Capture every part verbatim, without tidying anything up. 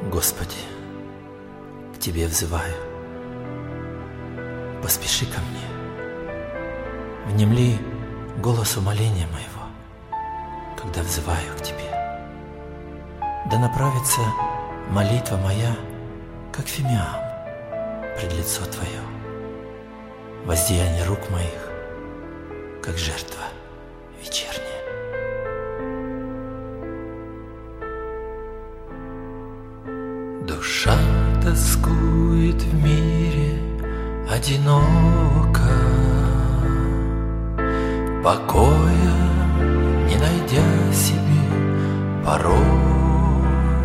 Господи, к Тебе взываю, поспеши ко мне, внемли голос умоления моего, когда взываю к Тебе. Да направится молитва моя, как фимиам, пред лицо Твое, воздеяние рук моих, как жертва вечерняя. Душа тоскует в мире одиноко, покоя не найдя себе порой,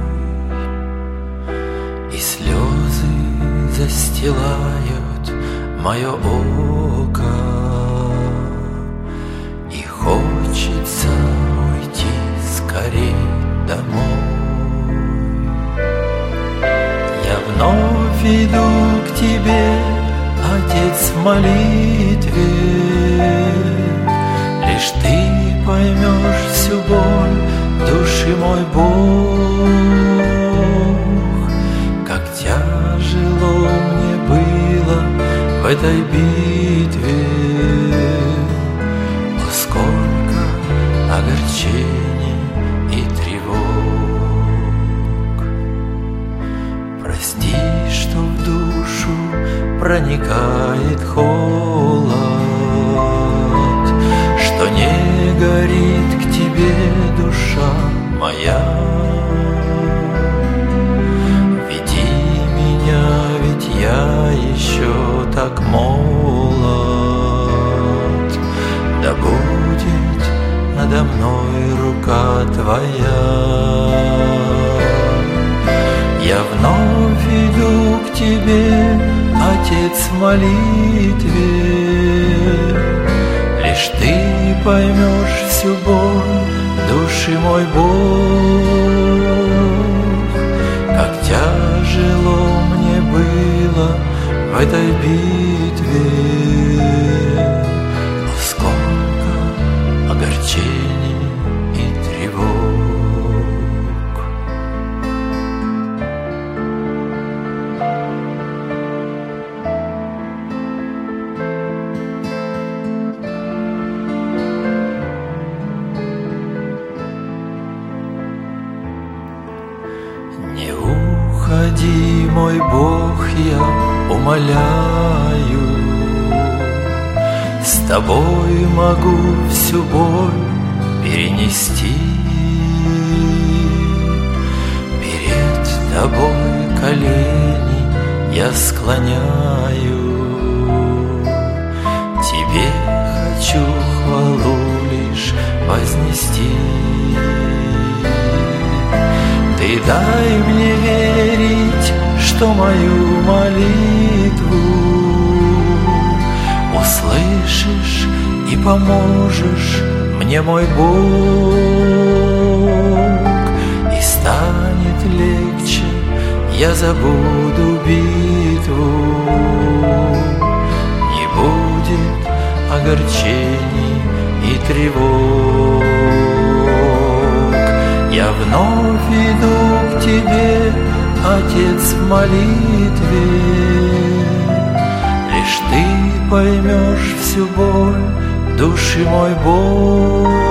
и слезы застилают мое око, и хочется уйти скорей домой. Я вновь иду к Тебе, Отец, в молитве, лишь Ты поймешь всю боль души мой Бог. Как тяжело мне было в этой битве, о, сколько огорчений и тревог. Прости, что в душу проникает холод, что не горит к Тебе душа моя. Веди меня, ведь я еще так молод, да будет надо мной рука Твоя. Я вновь иду к Тебе, Отец, в молитве, лишь Ты поймешь всю боль души мой Бог. Как тяжело мне было в этой битве, о, сколько огорчений и тревог. Не уходи, мой Бог, я умоляю, с Тобой могу всю боль перенести. Перед Тобой колени я склоняю, Тебе хочу хвалу лишь вознести. Ты дай мне верить, что мою молитву услышишь и поможешь мне, мой Бог. И станет легче, я забуду битву, не будет огорчений и тревог. Я вновь иду к Тебе, Отец, в молитве, лишь Ты поймешь всю боль души мой Бог.